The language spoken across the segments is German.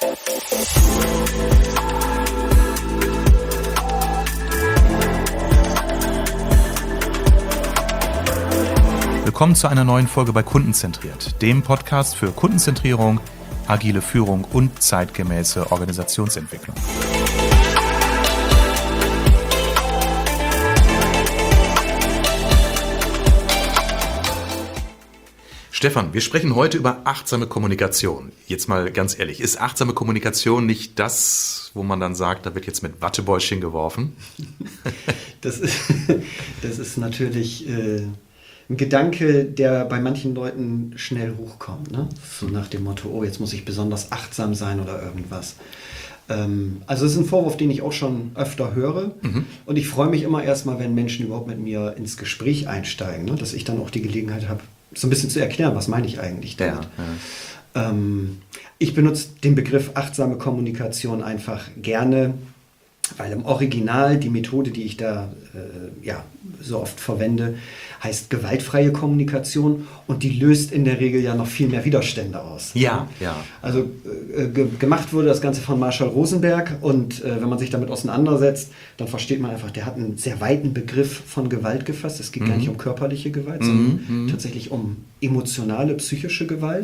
Willkommen zu einer neuen Folge bei Kundenzentriert, dem Podcast für Kundenzentrierung, agile Führung und zeitgemäße Organisationsentwicklung. Stefan, wir sprechen heute über achtsame Kommunikation. Jetzt mal ganz ehrlich, ist achtsame Kommunikation nicht das, wo man dann sagt, da wird jetzt mit Wattebäuschen geworfen? Das ist natürlich ein Gedanke, der bei manchen Leuten schnell hochkommt. Ne? So nach dem Motto, oh, jetzt muss ich besonders achtsam sein oder irgendwas. Also es ist ein Vorwurf, den ich auch schon öfter höre. Und ich freue mich immer erstmal, wenn Menschen überhaupt mit mir ins Gespräch einsteigen, ne? Dass ich dann auch die Gelegenheit habe, so ein bisschen zu erklären, was meine ich eigentlich damit. Ja. Ich benutze den Begriff achtsame Kommunikation einfach gerne, weil im Original die Methode, die ich da so oft verwende, heißt gewaltfreie Kommunikation und die löst in der Regel ja noch viel mehr Widerstände aus. Ja. Also gemacht wurde das Ganze von Marshall Rosenberg und wenn man sich damit auseinandersetzt, dann versteht man einfach, der hat einen sehr weiten Begriff von Gewalt gefasst. Es geht gar nicht um körperliche Gewalt, sondern tatsächlich um emotionale, psychische Gewalt.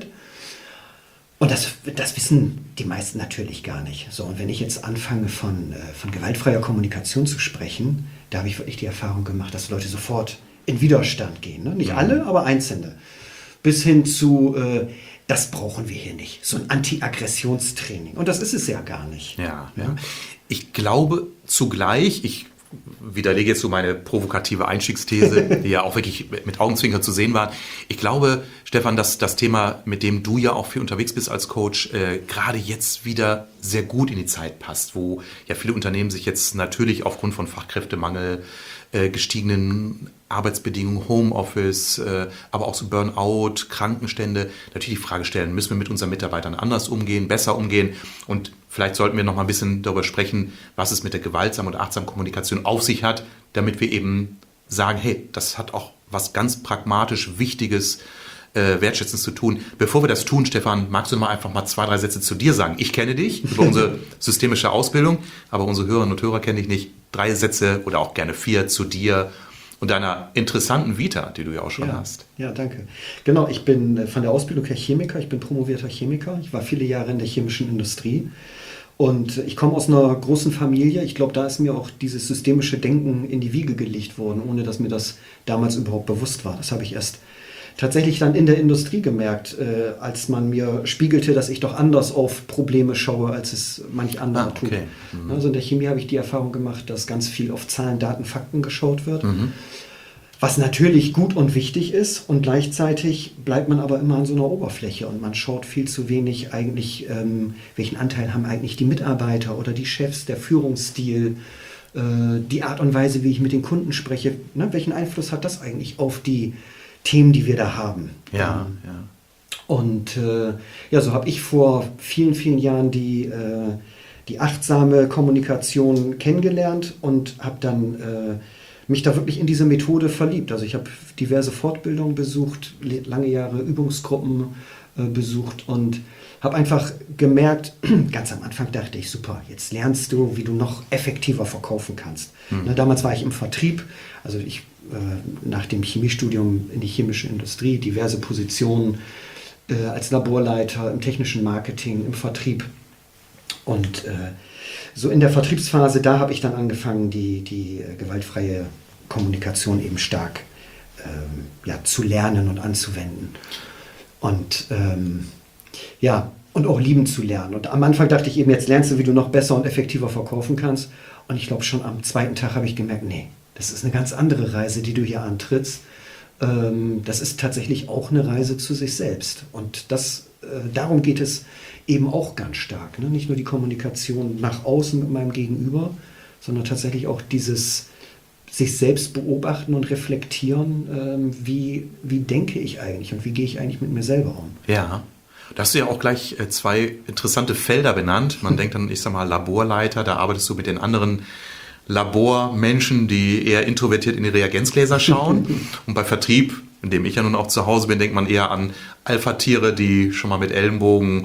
Und das wissen die meisten natürlich gar nicht. So, und wenn ich jetzt anfange von gewaltfreier Kommunikation zu sprechen, da habe ich wirklich die Erfahrung gemacht, dass Leute sofort in Widerstand gehen. Ne? Nicht alle, aber Einzelne. Bis hin zu, das brauchen wir hier nicht. So ein Anti-Aggressionstraining. Und das ist es ja gar nicht. Ja. Ich glaube zugleich, ich widerlege jetzt so meine provokative Einstiegsthese, die ja auch wirklich mit Augenzwinkern zu sehen war. Ich glaube, Stefan, dass das Thema, mit dem du ja auch viel unterwegs bist als Coach, gerade jetzt wieder sehr gut in die Zeit passt, wo ja viele Unternehmen sich jetzt natürlich aufgrund von Fachkräftemangel, gestiegenen Arbeitsbedingungen, Homeoffice, aber auch so Burnout, Krankenstände, natürlich die Frage stellen, müssen wir mit unseren Mitarbeitern anders umgehen, besser umgehen? Und vielleicht sollten wir noch mal ein bisschen darüber sprechen, was es mit der gewaltsamen und achtsamen Kommunikation auf sich hat, damit wir eben sagen, hey, das hat auch was ganz pragmatisch Wichtiges, Wertschätzendes zu tun. Bevor wir das tun, Stefan, magst du mal einfach mal 2, 3 Sätze zu dir sagen? Ich kenne dich über unsere systemische Ausbildung, aber unsere Hörerinnen und Hörer kenne ich nicht. 3 Sätze oder auch gerne 4 zu dir und deiner interessanten Vita, die du ja auch schon hast. Ja, danke. Genau, ich bin von der Ausbildung her Chemiker, ich bin promovierter Chemiker. Ich war viele Jahre in der chemischen Industrie und ich komme aus einer großen Familie. Ich glaube, da ist mir auch dieses systemische Denken in die Wiege gelegt worden, ohne dass mir das damals überhaupt bewusst war. Das habe ich erst tatsächlich dann in der Industrie gemerkt, als man mir spiegelte, dass ich doch anders auf Probleme schaue, als es manch anderer tut. Also in der Chemie habe ich die Erfahrung gemacht, dass ganz viel auf Zahlen, Daten, Fakten geschaut wird, was natürlich gut und wichtig ist und gleichzeitig bleibt man aber immer an so einer Oberfläche und man schaut viel zu wenig eigentlich, welchen Anteil haben eigentlich die Mitarbeiter oder die Chefs, der Führungsstil, die Art und Weise, wie ich mit den Kunden spreche, ne? Welchen Einfluss hat das eigentlich auf die Themen, die wir da haben. Ja. Und so habe ich vor vielen, vielen Jahren die achtsame Kommunikation kennengelernt und habe dann mich da wirklich in diese Methode verliebt. Also ich habe diverse Fortbildungen besucht, lange Jahre Übungsgruppen besucht und habe einfach gemerkt, ganz am Anfang dachte ich, super, jetzt lernst du, wie du noch effektiver verkaufen kannst. Damals war ich im Vertrieb, also ich nach dem Chemiestudium in die chemische Industrie, diverse Positionen als Laborleiter im technischen Marketing, im Vertrieb. Und so in der Vertriebsphase, da habe ich dann angefangen, die gewaltfreie Kommunikation eben stark zu lernen und anzuwenden. Und und auch lieben zu lernen. Und am Anfang dachte ich eben, jetzt lernst du, wie du noch besser und effektiver verkaufen kannst. Und ich glaube, schon am 2. Tag habe ich gemerkt, nee, das ist eine ganz andere Reise, die du hier antrittst. Das ist tatsächlich auch eine Reise zu sich selbst. Und darum geht es eben auch ganz stark. Ne? Nicht nur die Kommunikation nach außen mit meinem Gegenüber, sondern tatsächlich auch dieses sich selbst beobachten und reflektieren, wie denke ich eigentlich und wie gehe ich eigentlich mit mir selber um. Ja. Da hast du ja auch gleich 2 interessante Felder benannt. Man denkt dann, ich sag mal, Laborleiter, da arbeitest du mit den anderen Labormenschen, die eher introvertiert in die Reagenzgläser schauen. Und bei Vertrieb, in dem ich ja nun auch zu Hause bin, denkt man eher an Alpha-Tiere, die schon mal mit Ellenbogen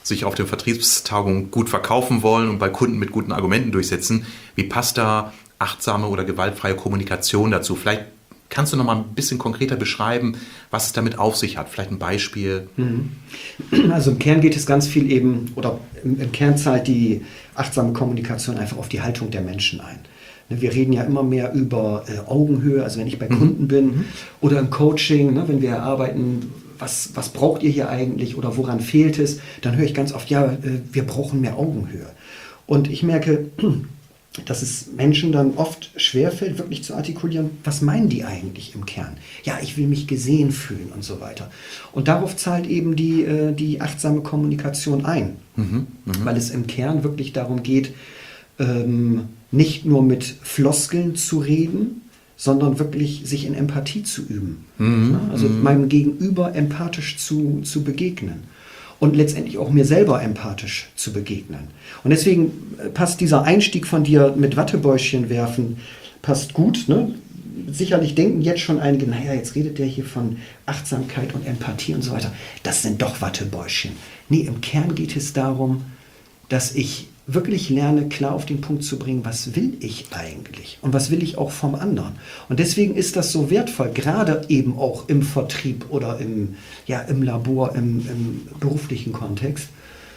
sich auf den Vertriebstagungen gut verkaufen wollen und bei Kunden mit guten Argumenten durchsetzen. Wie passt da achtsame oder gewaltfreie Kommunikation dazu? Vielleicht kannst du noch mal ein bisschen konkreter beschreiben, was es damit auf sich hat? Vielleicht ein Beispiel. Also im Kern geht es ganz viel eben, oder im Kern zahlt die achtsame Kommunikation einfach auf die Haltung der Menschen ein. Wir reden ja immer mehr über Augenhöhe, also wenn ich bei Kunden bin oder im Coaching, wenn wir erarbeiten, was braucht ihr hier eigentlich oder woran fehlt es, dann höre ich ganz oft, ja, wir brauchen mehr Augenhöhe. Und ich merke, dass es Menschen dann oft schwerfällt, wirklich zu artikulieren, was meinen die eigentlich im Kern? Ja, ich will mich gesehen fühlen und so weiter. Und darauf zahlt eben die achtsame Kommunikation ein, weil es im Kern wirklich darum geht, nicht nur mit Floskeln zu reden, sondern wirklich sich in Empathie zu üben. Also meinem Gegenüber empathisch zu begegnen. Und letztendlich auch mir selber empathisch zu begegnen. Und deswegen passt dieser Einstieg von dir mit Wattebäuschen werfen, passt gut. Ne? Sicherlich denken jetzt schon einige, naja, jetzt redet der hier von Achtsamkeit und Empathie und so weiter. Das sind doch Wattebäuschen. Nee, im Kern geht es darum, dass ich wirklich lerne, klar auf den Punkt zu bringen, was will ich eigentlich und was will ich auch vom anderen. Und deswegen ist das so wertvoll, gerade eben auch im Vertrieb oder im Labor, im beruflichen Kontext,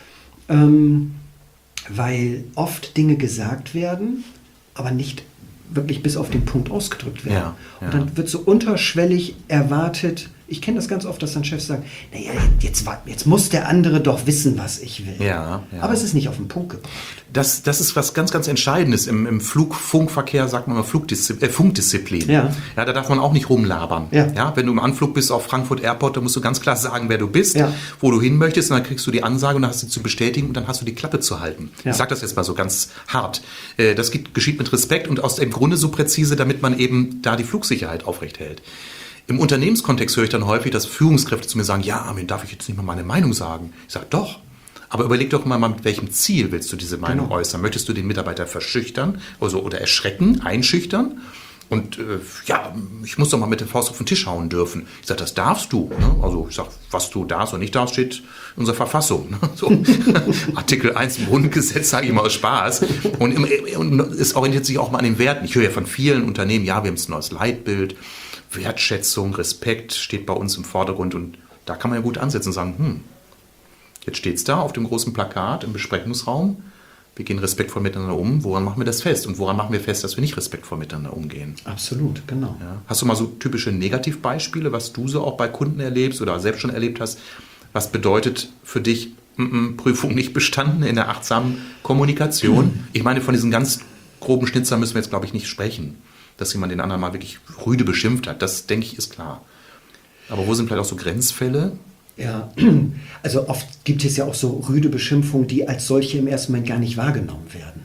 weil oft Dinge gesagt werden, aber nicht wirklich bis auf den Punkt ausgedrückt werden. Ja, ja. Und dann wird so unterschwellig erwartet. Ich kenne das ganz oft, dass dann Chefs sagen, naja, jetzt muss der andere doch wissen, was ich will. Ja, ja. Aber es ist nicht auf den Punkt gebracht. Das ist was ganz, ganz Entscheidendes. Im Funkverkehr sagt man mal Funkdisziplin. Ja. Ja, da darf man auch nicht rumlabern. Ja. Ja, wenn du im Anflug bist auf Frankfurt Airport, dann musst du ganz klar sagen, wer du bist, wo du hin möchtest, und dann kriegst du die Ansage und dann hast du zu bestätigen und dann hast du die Klappe zu halten. Ja. Ich sage das jetzt mal so ganz hart. Das geschieht mit Respekt und aus dem Grunde so präzise, damit man eben da die Flugsicherheit aufrecht hält. Im Unternehmenskontext höre ich dann häufig, dass Führungskräfte zu mir sagen, ja, Armin, darf ich jetzt nicht mal meine Meinung sagen? Ich sage, doch. Aber überleg doch mal, mit welchem Ziel willst du diese Meinung äußern? Möchtest du den Mitarbeiter verschüchtern oder erschrecken, einschüchtern? Und ich muss doch mal mit der Faust auf den Tisch hauen dürfen. Ich sage, das darfst du. Ne? Also ich sage, was du darfst und nicht darfst, steht in unserer Verfassung. Ne? So. Artikel 1 im Grundgesetz, sage ich mal aus Spaß. Und es orientiert sich auch mal an den Werten. Ich höre ja von vielen Unternehmen, ja, wir haben jetzt ein neues Leitbild. Wertschätzung, Respekt steht bei uns im Vordergrund. Und da kann man ja gut ansetzen und sagen, jetzt steht es da auf dem großen Plakat im Besprechungsraum. Wir gehen respektvoll miteinander um. Woran machen wir das fest? Und woran machen wir fest, dass wir nicht respektvoll miteinander umgehen? Absolut, genau. Ja. Hast du mal so typische Negativbeispiele, was du so auch bei Kunden erlebst oder selbst schon erlebt hast? Was bedeutet für dich Prüfung nicht bestanden in der achtsamen Kommunikation? Ich meine, von diesen ganz groben Schnitzern müssen wir jetzt, glaube ich, nicht sprechen. Dass jemand den anderen mal wirklich rüde beschimpft hat. Das, denke ich, ist klar. Aber wo sind vielleicht auch so Grenzfälle? Ja, also oft gibt es ja auch so rüde Beschimpfungen, die als solche im ersten Moment gar nicht wahrgenommen werden.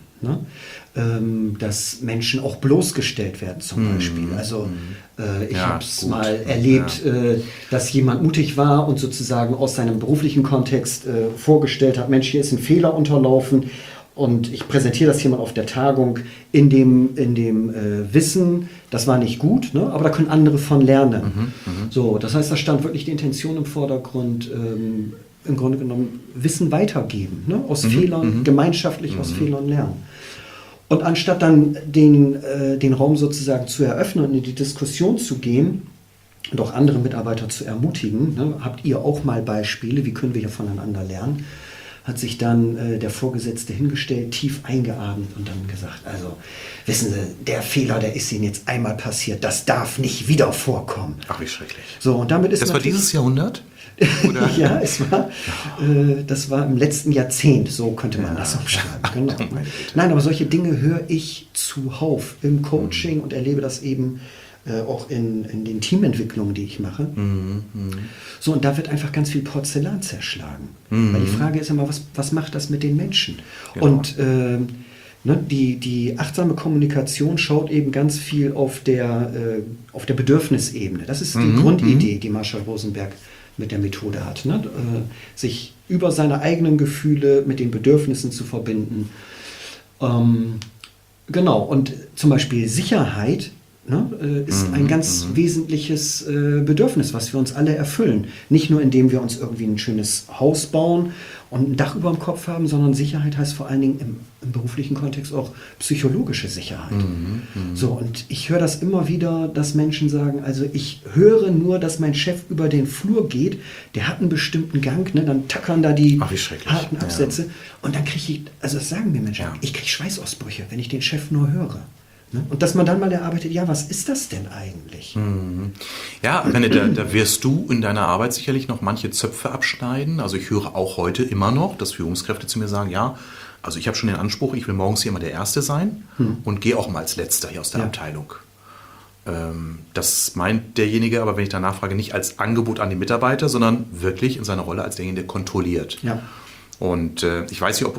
Ne? Dass Menschen auch bloßgestellt werden zum Beispiel. Also ich habe es mal erlebt, dass jemand mutig war und sozusagen aus seinem beruflichen Kontext vorgestellt hat, Mensch, hier ist ein Fehler unterlaufen. Und ich präsentiere das hier mal auf der Tagung in dem Wissen, das war nicht gut, ne? Aber da können andere von lernen. So, das heißt, da stand wirklich die Intention im Vordergrund, im Grunde genommen Wissen weitergeben, ne? Aus Fehlern, gemeinschaftlich aus Fehlern lernen. Und anstatt dann den Raum sozusagen zu eröffnen und in die Diskussion zu gehen und auch andere Mitarbeiter zu ermutigen, ne? Habt ihr auch mal Beispiele, wie können wir hier voneinander lernen? Hat sich dann der Vorgesetzte hingestellt, tief eingeatmet und dann gesagt, also wissen Sie, der Fehler, der ist Ihnen jetzt einmal passiert, das darf nicht wieder vorkommen. Ach, wie schrecklich. So, und damit ist das war dieses Jahrhundert? Oder? Ja, das war im letzten Jahrzehnt, so könnte man das umschreiben. Genau. Nein, aber solche Dinge höre ich zuhauf im Coaching und erlebe das eben auch in den Teamentwicklungen, die ich mache. So, und da wird einfach ganz viel Porzellan zerschlagen. Weil die Frage ist immer, was macht das mit den Menschen? Genau. Und die achtsame Kommunikation schaut eben ganz viel auf der Bedürfnisebene. Das ist die Grundidee, die Marshall Rosenberg mit der Methode hat. Ne? Sich über seine eigenen Gefühle mit den Bedürfnissen zu verbinden. Genau, und zum Beispiel Sicherheit ist ein ganz wesentliches Bedürfnis, was wir uns alle erfüllen. Nicht nur, indem wir uns irgendwie ein schönes Haus bauen und ein Dach über dem Kopf haben, sondern Sicherheit heißt vor allen Dingen im beruflichen Kontext auch psychologische Sicherheit. So, und ich höre das immer wieder, dass Menschen sagen, also ich höre nur, dass mein Chef über den Flur geht, der hat einen bestimmten Gang, dann tackern da die harten Absätze und dann kriege ich, also das sagen mir Menschen, ich kriege Schweißausbrüche, wenn ich den Chef nur höre. Und dass man dann mal erarbeitet, ja, was ist das denn eigentlich? Ja, René, da wirst du in deiner Arbeit sicherlich noch manche Zöpfe abschneiden. Also ich höre auch heute immer noch, dass Führungskräfte zu mir sagen, ja, also ich habe schon den Anspruch, ich will morgens hier immer der Erste sein und gehe auch mal als Letzter hier aus der Abteilung. Das meint derjenige, aber wenn ich danach frage, nicht als Angebot an die Mitarbeiter, sondern wirklich in seiner Rolle als derjenige, der kontrolliert. Ja. Und ich weiß nicht, ob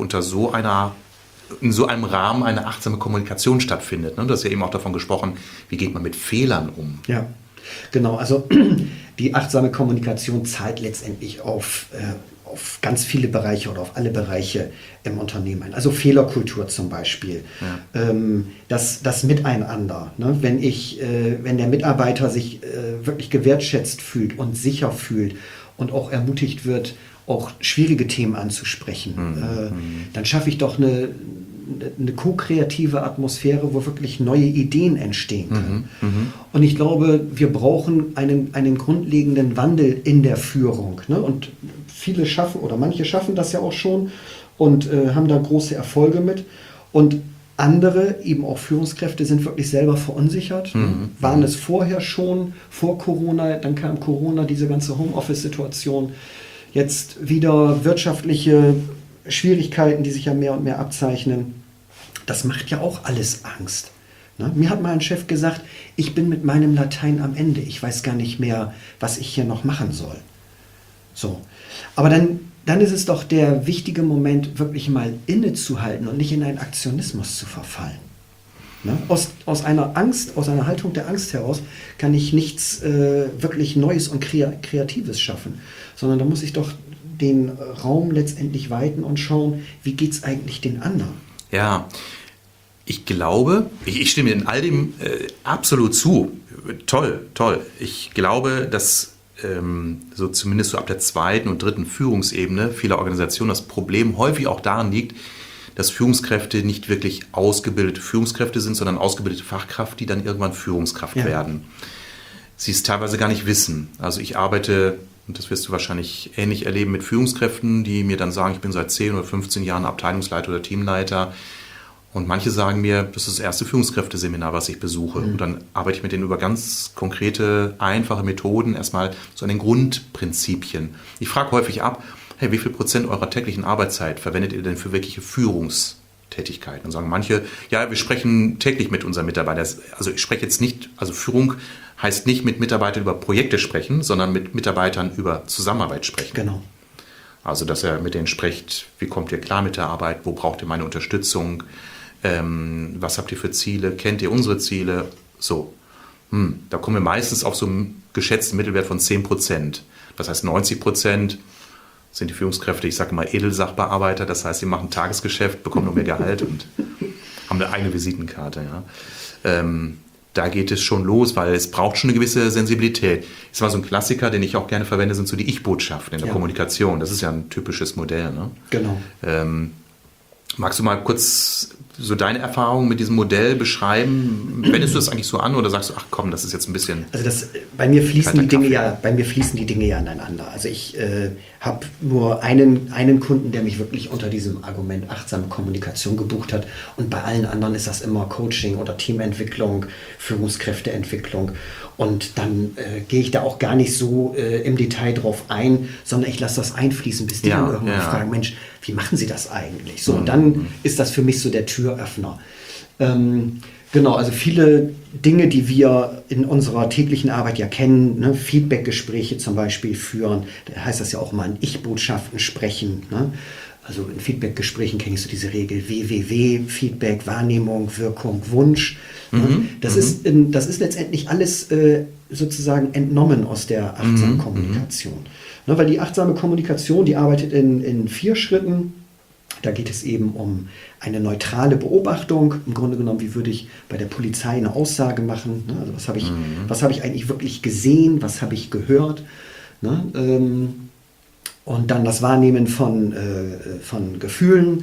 in so einem Rahmen eine achtsame Kommunikation stattfindet. Du hast ja eben auch davon gesprochen, wie geht man mit Fehlern um? Ja, genau. Also die achtsame Kommunikation zahlt letztendlich auf ganz viele Bereiche oder auf alle Bereiche im Unternehmen ein. Also Fehlerkultur zum Beispiel, das Miteinander. Wenn der Mitarbeiter sich wirklich gewertschätzt fühlt und sicher fühlt und auch ermutigt wird, auch schwierige Themen anzusprechen, dann schaffe ich doch eine ko-kreative Atmosphäre, wo wirklich neue Ideen entstehen können. Und ich glaube, wir brauchen einen grundlegenden Wandel in der Führung. Und viele schaffen, oder manche schaffen das ja auch schon und haben da große Erfolge mit. Und andere, eben auch Führungskräfte, sind wirklich selber verunsichert, waren es vorher schon, vor Corona, dann kam Corona, diese ganze Homeoffice-Situation. Jetzt wieder wirtschaftliche Schwierigkeiten, die sich ja mehr und mehr abzeichnen. Das macht ja auch alles Angst. Mir hat mal ein Chef gesagt, ich bin mit meinem Latein am Ende. Ich weiß gar nicht mehr, was ich hier noch machen soll. So. Aber dann ist es doch der wichtige Moment, wirklich mal innezuhalten und nicht in einen Aktionismus zu verfallen. Aus einer Angst, aus einer Haltung der Angst heraus kann ich nichts wirklich Neues und Kreatives schaffen, sondern da muss ich doch den Raum letztendlich weiten und schauen, wie geht es eigentlich den anderen. Ja, ich glaube, ich stimme in all dem absolut zu. Toll. Ich glaube, dass so zumindest so ab der 2. und 3. Führungsebene vieler Organisationen das Problem häufig auch daran liegt, dass Führungskräfte nicht wirklich ausgebildete Führungskräfte sind, sondern ausgebildete Fachkraft, die dann irgendwann Führungskraft werden. Sie es teilweise gar nicht wissen. Also ich arbeite, und das wirst du wahrscheinlich ähnlich erleben, mit Führungskräften, die mir dann sagen, ich bin seit 10 oder 15 Jahren Abteilungsleiter oder Teamleiter. Und manche sagen mir, das ist das erste Führungskräfteseminar, was ich besuche. Und dann arbeite ich mit denen über ganz konkrete, einfache Methoden, erstmal so an den Grundprinzipien. Ich frage häufig ab, hey, wie viel % eurer täglichen Arbeitszeit verwendet ihr denn für wirkliche Führungstätigkeiten? Und sagen manche, ja, wir sprechen täglich mit unseren Mitarbeitern. Also ich spreche jetzt nicht, also Führung heißt nicht mit Mitarbeitern über Projekte sprechen, sondern mit Mitarbeitern über Zusammenarbeit sprechen. Genau. Also dass er mit denen spricht, wie kommt ihr klar mit der Arbeit, wo braucht ihr meine Unterstützung, was habt ihr für Ziele, kennt ihr unsere Ziele? So, da kommen wir meistens auf so einen geschätzten Mittelwert von 10%. Das heißt 90% sind die Führungskräfte, ich sage mal Edelsachbearbeiter, das heißt, sie machen Tagesgeschäft, bekommen noch mehr Gehalt und haben eine eigene Visitenkarte. Ja. Da geht es schon los, weil es braucht schon eine gewisse Sensibilität. Ist mal so ein Klassiker, den ich auch gerne verwende, sind so die Ich-Botschaften in der Kommunikation. Das ist ja ein typisches Modell. Ne? Genau. Magst du mal kurz so deine Erfahrungen mit diesem Modell beschreiben? Wendest du das eigentlich so an oder sagst du, ach komm, das ist jetzt ein bisschen... Also bei mir fließen die Dinge ja ineinander. Also ich habe nur einen Kunden, der mich wirklich unter diesem Argument achtsame Kommunikation gebucht hat. Und bei allen anderen ist das immer Coaching oder Teamentwicklung, Führungskräfteentwicklung. Und dann gehe ich da auch gar nicht so im Detail drauf ein, sondern ich lasse das einfließen, bis die dann irgendwann fragen, Mensch, wie machen Sie das eigentlich? So, und dann ist das für mich so der Türöffner. Genau, also viele Dinge, die wir in unserer täglichen Arbeit ja kennen, ne, Feedbackgespräche zum Beispiel führen, da heißt das ja auch mal in Ich-Botschaften sprechen. Ne? Also in Feedbackgesprächen kennst du diese Regel WWW, Feedback, Wahrnehmung, Wirkung, Wunsch. Das ist letztendlich alles sozusagen entnommen aus der achtsamen Kommunikation. Ne, weil die achtsame Kommunikation, die arbeitet in 4 Schritten. Da geht es eben um eine neutrale Beobachtung. Im Grunde genommen, wie würde ich bei der Polizei eine Aussage machen? Ne? Also was habe ich eigentlich wirklich gesehen? Was habe ich gehört? Ne? Und dann das Wahrnehmen von Gefühlen.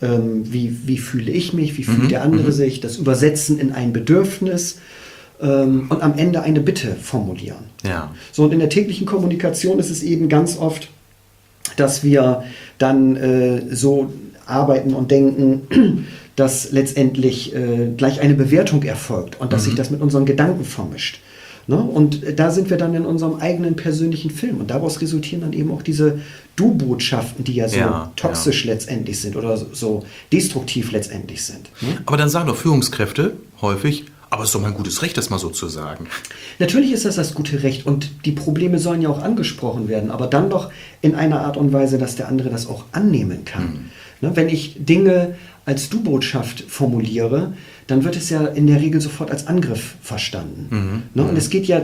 Wie fühle ich mich? Wie fühlt der andere sich? Das Übersetzen in ein Bedürfnis. Und am Ende eine Bitte formulieren. Ja. So, und in der täglichen Kommunikation ist es eben ganz oft, dass wir dann so arbeiten und denken, dass letztendlich gleich eine Bewertung erfolgt und dass sich das mit unseren Gedanken vermischt. Ne? Und da sind wir dann in unserem eigenen persönlichen Film. Und daraus resultieren dann eben auch diese Du-Botschaften, die ja so toxisch letztendlich sind oder so destruktiv letztendlich sind. Ne? Aber dann sagen doch Führungskräfte häufig, aber es ist doch mein gutes Recht, das mal so zu sagen. Natürlich ist das gute Recht und die Probleme sollen ja auch angesprochen werden, aber dann doch in einer Art und Weise, dass der andere das auch annehmen kann. Ne, wenn ich Dinge als Du-Botschaft formuliere, dann wird es ja in der Regel sofort als Angriff verstanden. Ne, und es geht ja,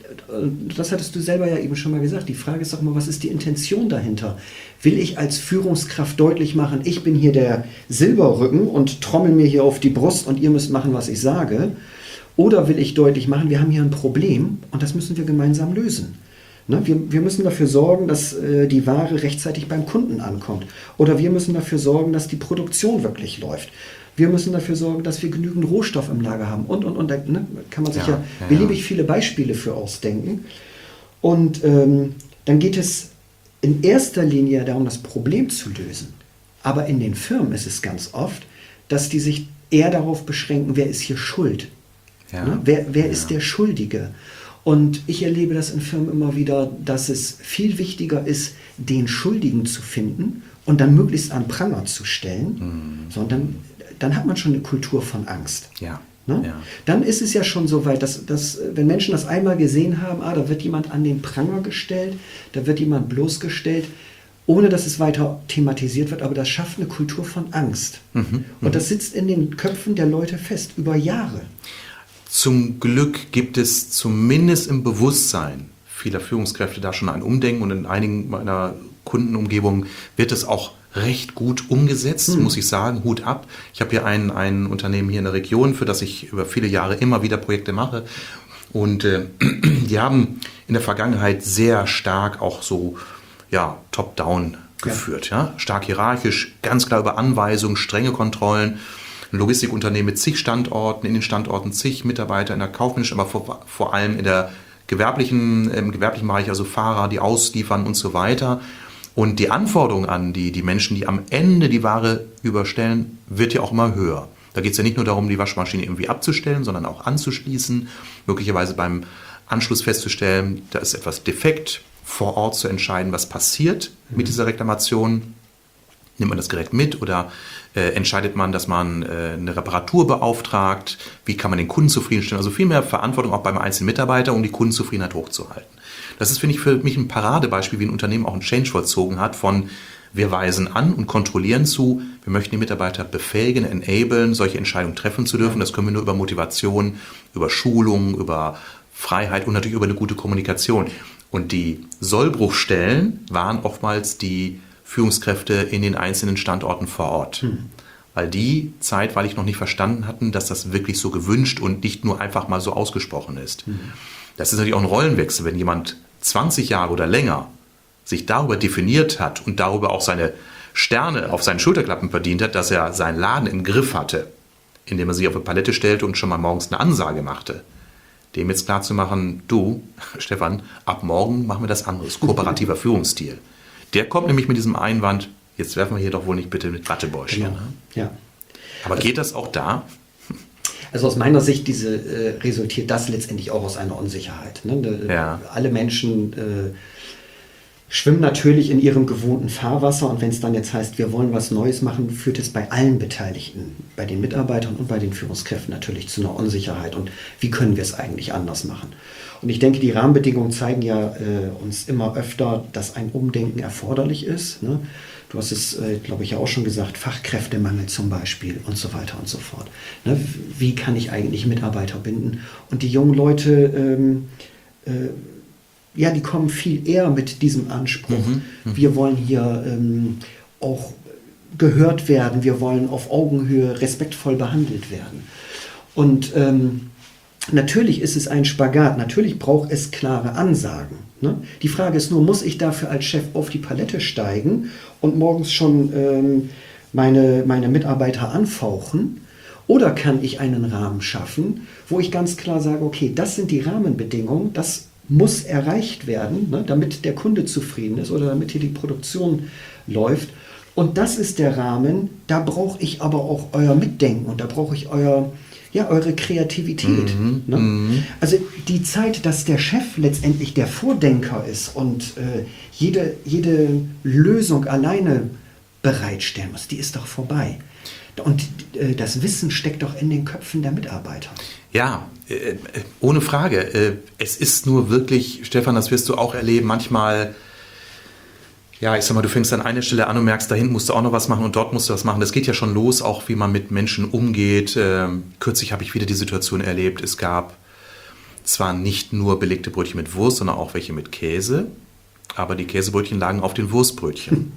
das hattest du selber ja eben schon mal gesagt, die Frage ist doch mal, was ist die Intention dahinter? Will ich als Führungskraft deutlich machen, ich bin hier der Silberrücken und trommel mir hier auf die Brust und ihr müsst machen, was ich sage? Oder will ich deutlich machen, wir haben hier ein Problem und das müssen wir gemeinsam lösen? Ne, wir müssen dafür sorgen, dass die Ware rechtzeitig beim Kunden ankommt. Oder wir müssen dafür sorgen, dass die Produktion wirklich läuft. Wir müssen dafür sorgen, dass wir genügend Rohstoff im Lager haben und. Da kann man sich ja beliebig viele Beispiele für ausdenken. Und dann geht es in erster Linie darum, das Problem zu lösen. Aber in den Firmen ist es ganz oft, dass die sich eher darauf beschränken, wer ist hier schuld? Ja. Ne? Wer ist der Schuldige? Und ich erlebe das in Firmen immer wieder, dass es viel wichtiger ist, den Schuldigen zu finden und dann möglichst an Pranger zu stellen, sondern dann hat man schon eine Kultur von Angst. Ja. Ne? Ja. Dann ist es ja schon so weit, dass wenn Menschen das einmal gesehen haben, da wird jemand an den Pranger gestellt, da wird jemand bloßgestellt, ohne dass es weiter thematisiert wird, aber das schafft eine Kultur von Angst. Und das sitzt in den Köpfen der Leute fest, über Jahre. Zum Glück gibt es zumindest im Bewusstsein vieler Führungskräfte da schon ein Umdenken und in einigen meiner Kundenumgebungen wird es auch recht gut umgesetzt, muss ich sagen, Hut ab. Ich habe hier ein Unternehmen hier in der Region, für das ich über viele Jahre immer wieder Projekte mache und die haben in der Vergangenheit sehr stark auch so top-down geführt, stark hierarchisch, ganz klar über Anweisungen, strenge Kontrollen. Ein Logistikunternehmen mit zig Standorten, in den Standorten zig Mitarbeiter in der kaufmännischen, aber vor allem im gewerblichen Bereich, also Fahrer, die ausliefern und so weiter. Und die Anforderungen an die Menschen, die am Ende die Ware überstellen, wird ja auch immer höher. Da geht es ja nicht nur darum, die Waschmaschine irgendwie abzustellen, sondern auch anzuschließen, möglicherweise beim Anschluss festzustellen, da ist etwas defekt, vor Ort zu entscheiden, was passiert mit dieser Reklamation. Nimmt man das Gerät mit oder entscheidet man, dass man eine Reparatur beauftragt? Wie kann man den Kunden zufriedenstellen? Also viel mehr Verantwortung auch beim einzelnen Mitarbeiter, um die Kundenzufriedenheit hochzuhalten. Das ist, finde ich, für mich ein Paradebeispiel, wie ein Unternehmen auch einen Change vollzogen hat von wir weisen an und kontrollieren zu, wir möchten die Mitarbeiter befähigen, enablen, solche Entscheidungen treffen zu dürfen. Das können wir nur über Motivation, über Schulung, über Freiheit und natürlich über eine gute Kommunikation. Und die Sollbruchstellen waren oftmals die Führungskräfte in den einzelnen Standorten vor Ort. Weil die zeitweilig noch nicht verstanden hatten, dass das wirklich so gewünscht und nicht nur einfach mal so ausgesprochen ist. Das ist natürlich auch ein Rollenwechsel, wenn jemand 20 Jahre oder länger sich darüber definiert hat und darüber auch seine Sterne auf seinen Schulterklappen verdient hat, dass er seinen Laden im Griff hatte, indem er sich auf eine Palette stellte und schon mal morgens eine Ansage machte. Dem jetzt klar zu machen, du, Stefan, ab morgen machen wir das anderes, kooperativer Führungsstil. Der kommt nämlich mit diesem Einwand, jetzt werfen wir hier doch wohl nicht bitte mit Wattebäuschen. Genau. Ja. Aber geht das auch da? Also aus meiner Sicht resultiert das letztendlich auch aus einer Unsicherheit. Ne? Alle Menschen schwimmen natürlich in ihrem gewohnten Fahrwasser und wenn es dann jetzt heißt, wir wollen was Neues machen, führt es bei allen Beteiligten, bei den Mitarbeitern und bei den Führungskräften natürlich zu einer Unsicherheit. Und wie können wir es eigentlich anders machen? Und ich denke, die Rahmenbedingungen zeigen ja uns immer öfter, dass ein Umdenken erforderlich ist. Ne? Du hast es, glaube ich, ja auch schon gesagt, Fachkräftemangel zum Beispiel und so weiter und so fort. Ne? Wie kann ich eigentlich Mitarbeiter binden? Und die jungen Leute, die kommen viel eher mit diesem Anspruch. Wir wollen hier auch gehört werden, wir wollen auf Augenhöhe respektvoll behandelt werden. Und natürlich ist es ein Spagat, natürlich braucht es klare Ansagen. Ne? Die Frage ist nur, muss ich dafür als Chef auf die Palette steigen und morgens schon meine Mitarbeiter anfauchen? Oder kann ich einen Rahmen schaffen, wo ich ganz klar sage, okay, das sind die Rahmenbedingungen, das muss erreicht werden, ne, damit der Kunde zufrieden ist oder damit hier die Produktion läuft. Und das ist der Rahmen, da brauche ich aber auch euer Mitdenken und da brauche ich eure Kreativität. Ne? Also die Zeit, dass der Chef letztendlich der Vordenker ist und jede Lösung alleine bereitstellen muss, die ist doch vorbei. Und das Wissen steckt doch in den Köpfen der Mitarbeiter. Ja, ohne Frage. Es ist nur wirklich, Stefan, das wirst du auch erleben, manchmal, ja, ich sag mal, du fängst an einer Stelle an und merkst, da hinten musst du auch noch was machen und dort musst du was machen. Das geht ja schon los, auch wie man mit Menschen umgeht. Kürzlich habe ich wieder die Situation erlebt, es gab zwar nicht nur belegte Brötchen mit Wurst, sondern auch welche mit Käse, aber die Käsebrötchen lagen auf den Wurstbrötchen.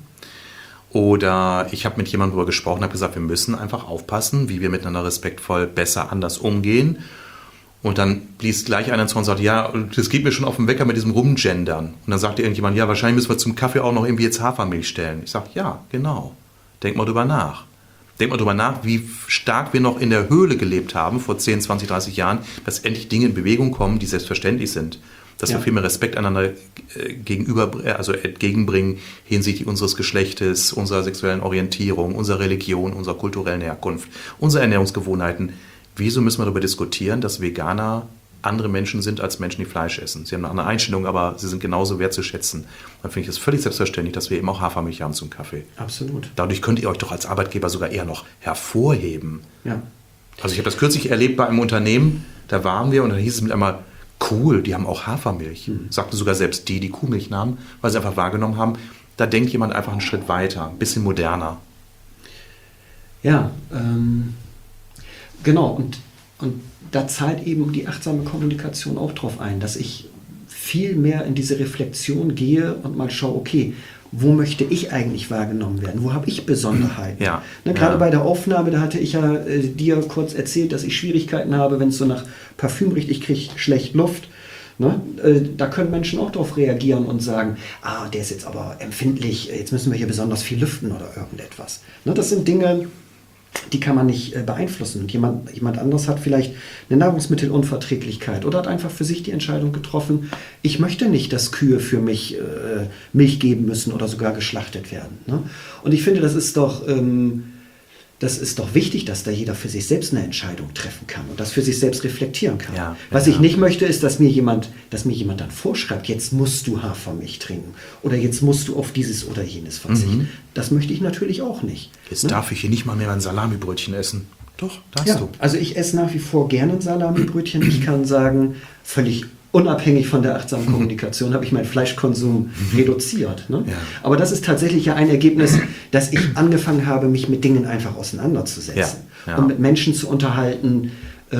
Oder ich habe mit jemandem darüber gesprochen, habe gesagt, wir müssen einfach aufpassen, wie wir miteinander respektvoll besser anders umgehen. Und dann blies gleich einer zu und sagte, ja, das geht mir schon auf den Wecker mit diesem Rumgendern. Und dann sagte irgendjemand, ja, wahrscheinlich müssen wir zum Kaffee auch noch irgendwie jetzt Hafermilch stellen. Ich sage, ja, genau. Denk mal drüber nach. Denk mal drüber nach, wie stark wir noch in der Höhle gelebt haben vor 10, 20, 30 Jahren, dass endlich Dinge in Bewegung kommen, die selbstverständlich sind. Dass wir viel mehr Respekt einander entgegenbringen hinsichtlich unseres Geschlechtes, unserer sexuellen Orientierung, unserer Religion, unserer kulturellen Herkunft, unserer Ernährungsgewohnheiten. Wieso müssen wir darüber diskutieren, dass Veganer andere Menschen sind als Menschen, die Fleisch essen? Sie haben eine andere Einstellung, aber sie sind genauso wertzuschätzen. Dann finde ich es völlig selbstverständlich, dass wir eben auch Hafermilch haben zum Kaffee. Absolut. Dadurch könnt ihr euch doch als Arbeitgeber sogar eher noch hervorheben. Ja. Also ich habe das kürzlich erlebt bei einem Unternehmen, da waren wir und dann hieß es mit einmal, cool, die haben auch Hafermilch. Sagten sogar selbst die Kuhmilch nahmen, weil sie einfach wahrgenommen haben, da denkt jemand einfach einen Schritt weiter, ein bisschen moderner. Ja, genau. Und da zahlt eben die achtsame Kommunikation auch drauf ein, dass ich viel mehr in diese Reflexion gehe und mal schaue, okay, wo möchte ich eigentlich wahrgenommen werden? Wo habe ich Besonderheiten? Ja, Gerade bei der Aufnahme, da hatte ich ja dir kurz erzählt, dass ich Schwierigkeiten habe, wenn es so nach Parfüm riecht, ich kriege schlecht Luft. Ne? Da können Menschen auch darauf reagieren und sagen, der ist jetzt aber empfindlich, jetzt müssen wir hier besonders viel lüften oder irgendetwas. Ne? Das sind Dinge, die kann man nicht beeinflussen. Und jemand anderes hat vielleicht eine Nahrungsmittelunverträglichkeit oder hat einfach für sich die Entscheidung getroffen, ich möchte nicht, dass Kühe für mich Milch geben müssen oder sogar geschlachtet werden. Ne? Und ich finde, das ist doch wichtig, dass da jeder für sich selbst eine Entscheidung treffen kann und das für sich selbst reflektieren kann. Ja, Was ich nicht möchte, ist, dass mir jemand dann vorschreibt, jetzt musst du Hafermilch trinken oder jetzt musst du auf dieses oder jenes verzichten. Das möchte ich natürlich auch nicht. Jetzt darf ich hier nicht mal mehr ein Salamibrötchen essen. Doch, darfst du. Also ich esse nach wie vor gerne ein Salamibrötchen. Ich kann sagen, völlig unabhängig von der achtsamen Kommunikation habe ich meinen Fleischkonsum reduziert. Ne? Ja. Aber das ist tatsächlich ja ein Ergebnis, dass ich angefangen habe, mich mit Dingen einfach auseinanderzusetzen und mit Menschen zu unterhalten,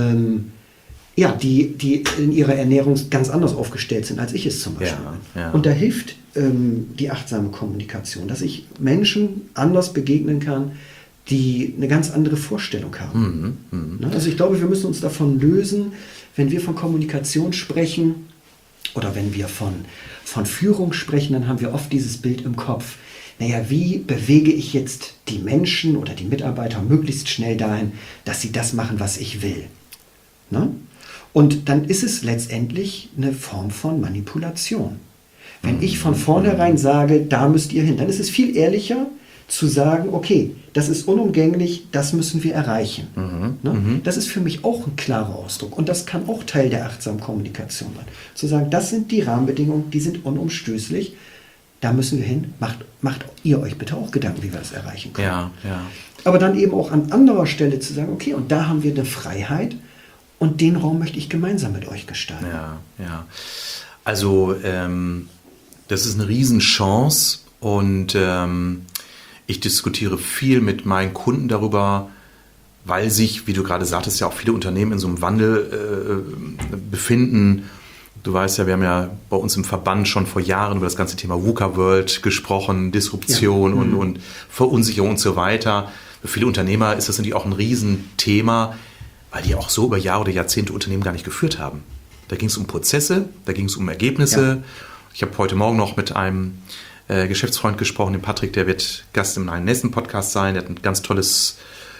die in ihrer Ernährung ganz anders aufgestellt sind, als ich es zum Beispiel bin. Ja. Und da hilft die achtsame Kommunikation, dass ich Menschen anders begegnen kann, die eine ganz andere Vorstellung haben. Also ich glaube, wir müssen uns davon lösen, wenn wir von Kommunikation sprechen oder wenn wir von Führung sprechen, dann haben wir oft dieses Bild im Kopf, wie bewege ich jetzt die Menschen oder die Mitarbeiter möglichst schnell dahin, dass sie das machen, was ich will. Ne? Und dann ist es letztendlich eine Form von Manipulation. Wenn ich von vornherein sage, da müsst ihr hin, dann ist es viel ehrlicher, zu sagen, okay, das ist unumgänglich, das müssen wir erreichen. Das ist für mich auch ein klarer Ausdruck und das kann auch Teil der achtsamen Kommunikation sein. Zu sagen, das sind die Rahmenbedingungen, die sind unumstößlich, da müssen wir hin, macht ihr euch bitte auch Gedanken, wie wir das erreichen können. Ja. Aber dann eben auch an anderer Stelle zu sagen, okay, und da haben wir eine Freiheit und den Raum möchte ich gemeinsam mit euch gestalten. Ja. Also das ist eine Riesenchance und ich diskutiere viel mit meinen Kunden darüber, weil sich, wie du gerade sagtest, ja auch viele Unternehmen in so einem Wandel befinden, Du weißt ja, wir haben ja bei uns im Verband schon vor Jahren über das ganze Thema VUCA World gesprochen, Disruption und Verunsicherung und so weiter. Für viele Unternehmer ist das natürlich auch ein Riesenthema, weil die auch so über Jahre oder Jahrzehnte Unternehmen gar nicht geführt haben. Da ging es um Prozesse, da ging es um Ergebnisse. Ja. Ich habe heute Morgen noch mit einem Geschäftsfreund gesprochen, dem Patrick, der wird Gast in einem nächsten Podcast sein. Der hat ein ganz tolles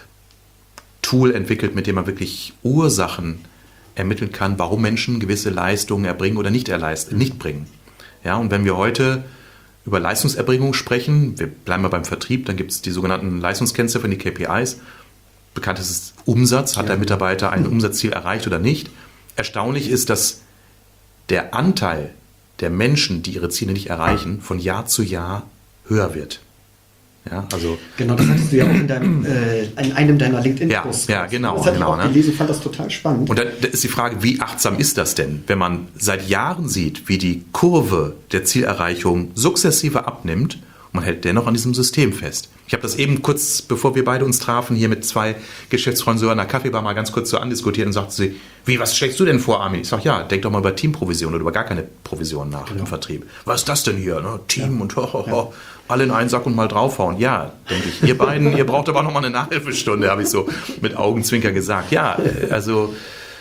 Tool entwickelt, mit dem man wirklich Ursachen ermitteln kann, warum Menschen gewisse Leistungen erbringen oder nicht bringen. Ja, und wenn wir heute über Leistungserbringung sprechen, wir bleiben mal beim Vertrieb, dann gibt es die sogenannten Leistungskennziffern, die KPIs. Bekannt ist Umsatz, hat der Mitarbeiter ein Umsatzziel erreicht oder nicht. Erstaunlich ist, dass der Anteil der Menschen, die ihre Ziele nicht erreichen, von Jahr zu Jahr höher wird. Ja, also genau, das hattest du ja auch in einem deiner LinkedIn-Posts. Ja, genau. Das hatte ich auch gelesen, fand das total spannend. Und da ist die Frage, wie achtsam ist das denn, wenn man seit Jahren sieht, wie die Kurve der Zielerreichung sukzessive abnimmt und man hält dennoch an diesem System fest. Ich habe das eben kurz, bevor wir beide uns trafen, hier mit 2 Geschäftsfreunden so an der Kaffeebar mal ganz kurz so andiskutiert und sagte sie, was schlägst du denn vor, Armin? Ich sage, ja, denk doch mal über Teamprovision oder über gar keine Provision nach im Vertrieb. Was ist das denn hier? Ne? Team und alle in einen Sack und mal draufhauen. Ja, denke ich, ihr beiden, ihr braucht aber noch mal eine Nachhilfestunde, habe ich so mit Augenzwinker gesagt. Ja, also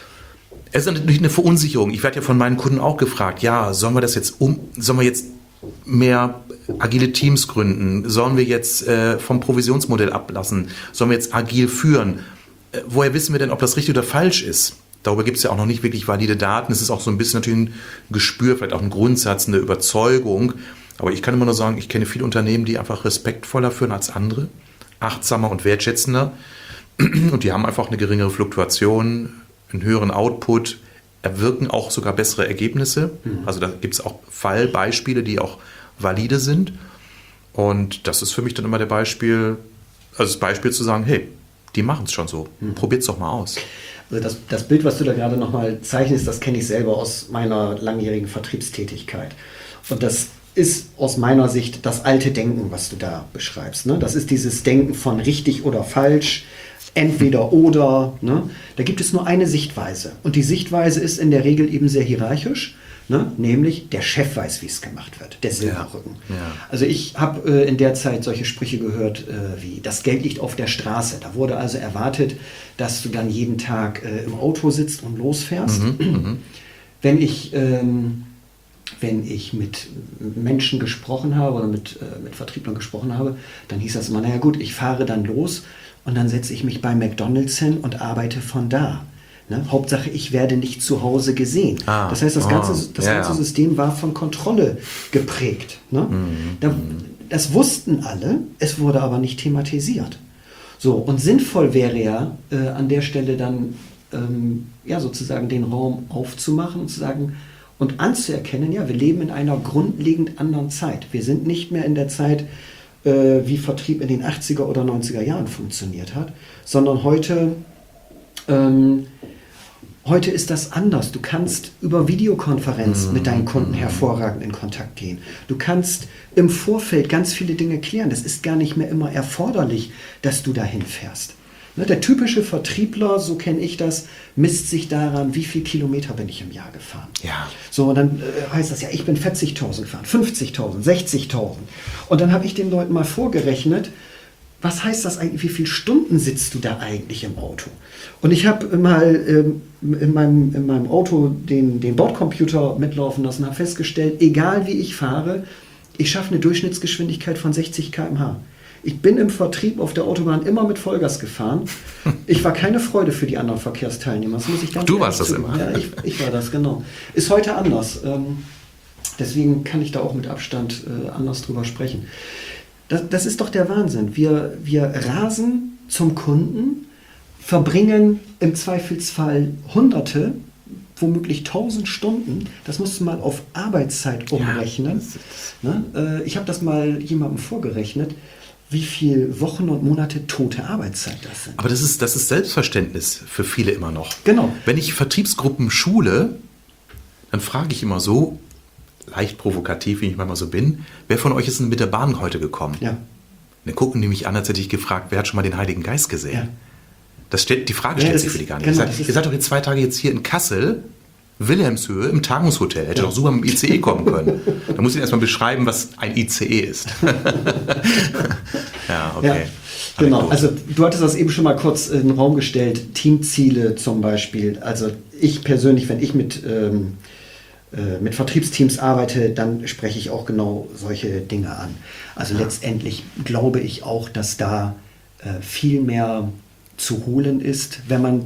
es ist natürlich eine Verunsicherung. Ich werde ja von meinen Kunden auch gefragt, ja, sollen wir jetzt mehr agile Teams gründen? Sollen wir jetzt vom Provisionsmodell ablassen? Sollen wir jetzt agil führen? Woher wissen wir denn, ob das richtig oder falsch ist? Darüber gibt es ja auch noch nicht wirklich valide Daten. Es ist auch so ein bisschen natürlich ein Gespür, vielleicht auch ein Grundsatz, eine Überzeugung. Aber ich kann immer nur sagen, ich kenne viele Unternehmen, die einfach respektvoller führen als andere, achtsamer und wertschätzender. Und die haben einfach eine geringere Fluktuation, einen höheren Output, erwirken auch sogar bessere Ergebnisse. Also da gibt es auch Fallbeispiele, die auch valide sind. Und das ist für mich dann immer das Beispiel zu sagen, hey, die machen es schon so. Probiert es doch mal aus. Also das Bild, was du da gerade nochmal zeichnest, das kenne ich selber aus meiner langjährigen Vertriebstätigkeit. Und das ist aus meiner Sicht das alte Denken, was du da beschreibst. Ne? Das ist dieses Denken von richtig oder falsch, entweder oder. Ne? Da gibt es nur eine Sichtweise. Und die Sichtweise ist in der Regel eben sehr hierarchisch. Ne? Nämlich, der Chef weiß, wie es gemacht wird, der Silberrücken. Ja. Also ich habe in der Zeit solche Sprüche gehört, wie das Geld liegt auf der Straße. Da wurde also erwartet, dass du dann jeden Tag im Auto sitzt und losfährst. Wenn ich mit Menschen gesprochen habe oder mit Vertrieblern gesprochen habe, dann hieß das immer, naja gut, ich fahre dann los und dann setze ich mich bei McDonald's hin und arbeite von da. Ne? Hauptsache, ich werde nicht zu Hause gesehen. Das heißt, das ganze System war von Kontrolle geprägt. Ne? Das wussten alle, es wurde aber nicht thematisiert. So, und sinnvoll wäre ja an der Stelle dann sozusagen den Raum aufzumachen und zu sagen und anzuerkennen, ja, wir leben in einer grundlegend anderen Zeit. Wir sind nicht mehr in der Zeit, wie Vertrieb in den 80er oder 90er Jahren funktioniert hat, sondern heute ist das anders. Du kannst über Videokonferenz mit deinen Kunden hervorragend in Kontakt gehen. Du kannst im Vorfeld ganz viele Dinge klären. Das ist gar nicht mehr immer erforderlich, dass du dahin fährst. Der typische Vertriebler, so kenne ich das, misst sich daran, wie viel Kilometer bin ich im Jahr gefahren. Ja. So, und dann heißt das ja, ich bin 40.000 gefahren, 50.000, 60.000. Und dann habe ich den Leuten mal vorgerechnet, was heißt das eigentlich, wie viele Stunden sitzt du da eigentlich im Auto? Und ich habe mal in meinem Auto den Bordcomputer mitlaufen lassen, habe festgestellt, egal wie ich fahre, ich schaffe eine Durchschnittsgeschwindigkeit von 60 km/h. Ich bin im Vertrieb auf der Autobahn immer mit Vollgas gefahren. Ich war keine Freude für die anderen Verkehrsteilnehmer. Das muss ich ganz Du warst das immer. Ja, ich war das, genau. Ist heute anders. Deswegen kann ich da auch mit Abstand anders drüber sprechen. Das ist doch der Wahnsinn. Wir rasen zum Kunden, verbringen im Zweifelsfall Hunderte, womöglich 1000 Stunden. Das musst du mal auf Arbeitszeit umrechnen. Ja, ich habe das mal jemandem vorgerechnet, wie viele Wochen und Monate tote Arbeitszeit das sind. Aber das ist Selbstverständnis für viele immer noch. Genau. Wenn ich Vertriebsgruppen schule, dann frage ich immer so, leicht provokativ, wie ich manchmal so bin, wer von euch ist denn mit der Bahn heute gekommen? Ja. Dann gucken die mich an, als hätte ich gefragt, wer hat schon mal den Heiligen Geist gesehen? Ja. Die Frage stellt sich für die gar nicht. Ihr seid doch jetzt 2 Tage jetzt hier in Kassel. Wilhelmshöhe im Tagungshotel. Hätte doch super mit dem ICE kommen können. Da muss ich erstmal beschreiben, was ein ICE ist. Ja, okay. Ja, genau, also du hattest das eben schon mal kurz in den Raum gestellt, Teamziele zum Beispiel. Also ich persönlich, wenn ich mit Vertriebsteams arbeite, dann spreche ich auch genau solche Dinge an. Also letztendlich glaube ich auch, dass da viel mehr zu holen ist, wenn man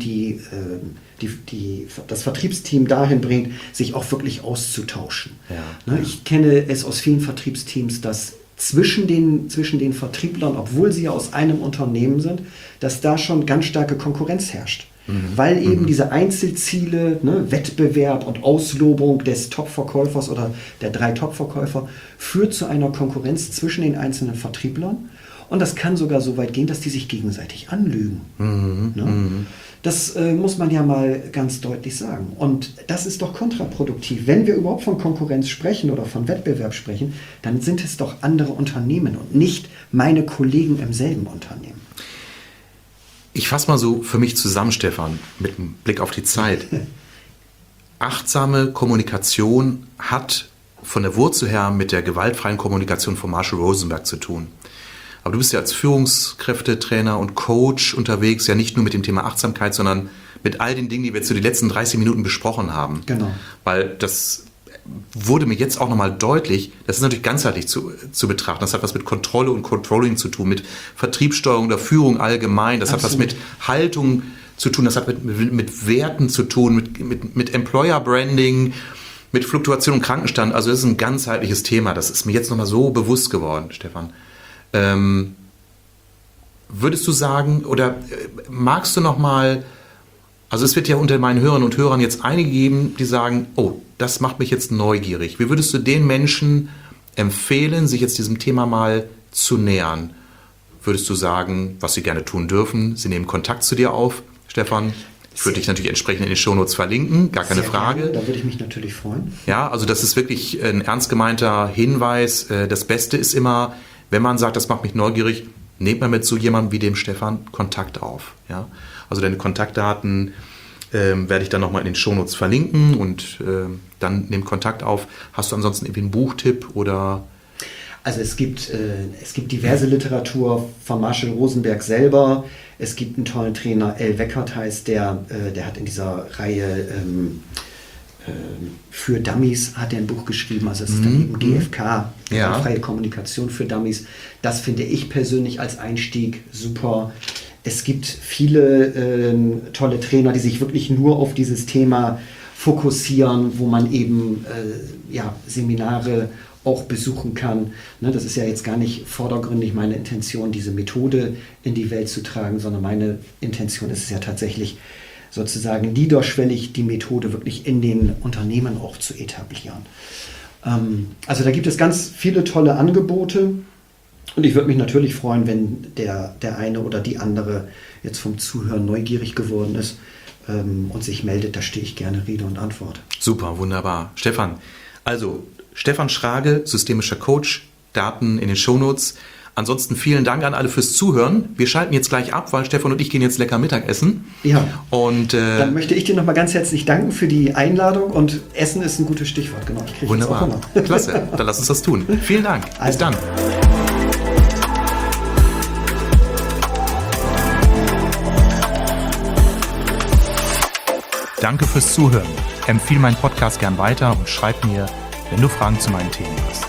das Vertriebsteam dahin bringt, sich auch wirklich auszutauschen. Ja. Ich kenne es aus vielen Vertriebsteams, dass zwischen den Vertrieblern, obwohl sie ja aus einem Unternehmen sind, dass da schon ganz starke Konkurrenz herrscht. Weil eben diese Einzelziele, Wettbewerb und Auslobung des Top-Verkäufers oder der 3 Top-Verkäufer führt zu einer Konkurrenz zwischen den einzelnen Vertrieblern. Und das kann sogar so weit gehen, dass die sich gegenseitig anlügen. Das muss man ja mal ganz deutlich sagen. Und das ist doch kontraproduktiv. Wenn wir überhaupt von Konkurrenz sprechen oder von Wettbewerb sprechen, dann sind es doch andere Unternehmen und nicht meine Kollegen im selben Unternehmen. Ich fasse mal so für mich zusammen, Stefan, mit einem Blick auf die Zeit. Achtsame Kommunikation hat von der Wurzel her mit der gewaltfreien Kommunikation von Marshall Rosenberg zu tun. Aber du bist ja als Führungskräftetrainer und Coach unterwegs, ja nicht nur mit dem Thema Achtsamkeit, sondern mit all den Dingen, die wir jetzt so die letzten 30 Minuten besprochen haben. Genau. Weil das wurde mir jetzt auch nochmal deutlich, das ist natürlich ganzheitlich zu betrachten. Das hat was mit Kontrolle und Controlling zu tun, mit Vertriebssteuerung oder Führung allgemein. Das Absolut. hat was mit Haltung zu tun, das hat mit Werten zu tun, mit Employer Branding, mit Fluktuation und Krankenstand. Also das ist ein ganzheitliches Thema. Das ist mir jetzt nochmal so bewusst geworden, Stefan. Würdest du sagen, oder magst du nochmal, also es wird ja unter meinen Hörern und Hörern jetzt einige geben, die sagen, oh, das macht mich jetzt neugierig. Wie würdest du den Menschen empfehlen, sich jetzt diesem Thema mal zu nähern? Würdest du sagen, was sie gerne tun dürfen? Sie nehmen Kontakt zu dir auf, Stefan. Ich würde dich natürlich entsprechend in den Shownotes verlinken, gar keine Frage. Gerne, da würde ich mich natürlich freuen. Ja, also das ist wirklich ein ernst gemeinter Hinweis. Das Beste ist immer, wenn man sagt, das macht mich neugierig, nehmt man mit so jemandem wie dem Stefan Kontakt auf. Ja? Also deine Kontaktdaten werde ich dann nochmal in den Shownotes verlinken und dann nehmt Kontakt auf. Hast du ansonsten irgendwie einen Buchtipp oder? Also es gibt diverse Literatur von Marshall Rosenberg selber. Es gibt einen tollen Trainer, Al Weckert heißt der hat in dieser Reihe für Dummies hat er ein Buch geschrieben, also es ist dann eben GFK, freie Kommunikation für Dummies. Das finde ich persönlich als Einstieg super. Es gibt viele tolle Trainer, die sich wirklich nur auf dieses Thema fokussieren, wo man eben Seminare auch besuchen kann. Das ist ja jetzt gar nicht vordergründig meine Intention, diese Methode in die Welt zu tragen, sondern meine Intention ist es ja tatsächlich, sozusagen niederschwellig die Methode wirklich in den Unternehmen auch zu etablieren. Also da gibt es ganz viele tolle Angebote und ich würde mich natürlich freuen, wenn der eine oder die andere jetzt vom Zuhören neugierig geworden ist und sich meldet. Da stehe ich gerne Rede und Antwort. Super, wunderbar. Stefan, also Stefan Schrage, systemischer Coach, Daten in den Shownotes. Ansonsten vielen Dank an alle fürs Zuhören. Wir schalten jetzt gleich ab, weil Stefan und ich gehen jetzt lecker Mittagessen. Ja. Und dann möchte ich dir nochmal ganz herzlich danken für die Einladung und Essen ist ein gutes Stichwort. Genau. Ich kriege wunderbar. Jetzt auch Hunger. Klasse. Dann lass uns das tun. Vielen Dank. Bis dann. Danke fürs Zuhören. Empfehle meinen Podcast gern weiter und schreib mir, wenn du Fragen zu meinen Themen hast.